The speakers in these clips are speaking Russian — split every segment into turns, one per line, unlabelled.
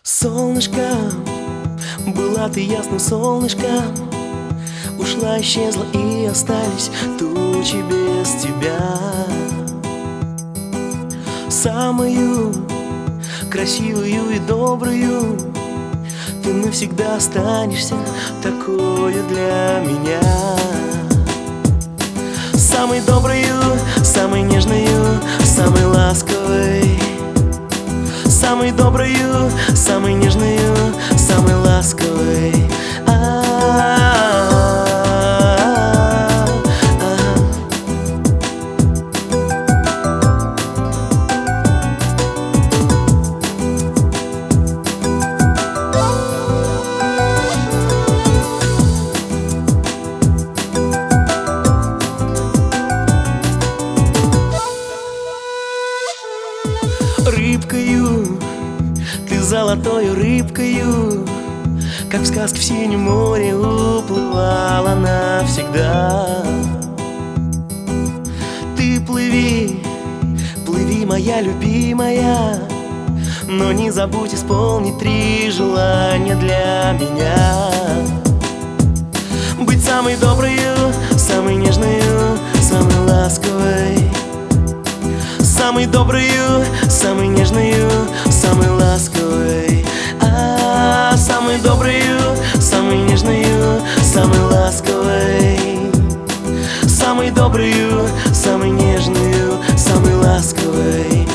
Солнышко, была ты ясным солнышком, ушла, исчезла и остались тучи без тебя. Самую красивую и добрую ты навсегда останешься такою для меня. Самой доброю, самой нежною, самой ласковой. Самой доброю, самой нежною, самой ласковой. Рыбкою, ты золотою рыбкою, как в сказке в синем море уплывала навсегда. Ты плыви, плыви, моя любимая, но не забудь исполнить 3 желания для меня. Быть самой доброю, самой нежною, самой ласковой. Самой доброю, самой нежною, самой ласковой. Самой доброю, самой нежною, самой ласковой. Самой доброю, самой нежною, самой ласковой.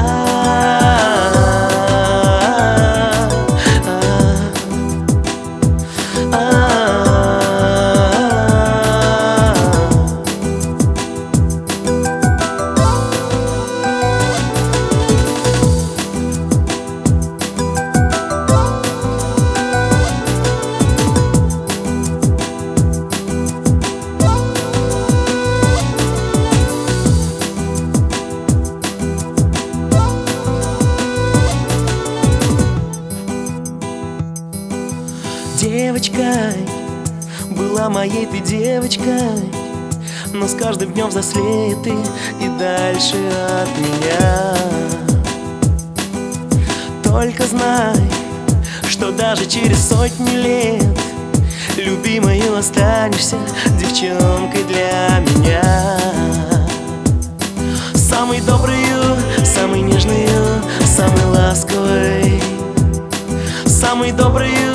Девочкой, была моей ты девочкой, но с каждым днем взрослеет ты и дальше от меня. Только знай, что даже через сотни лет любимою останешься девчонкой для меня. Самой доброю, самой нежною, самой ласковой. Самой доброю,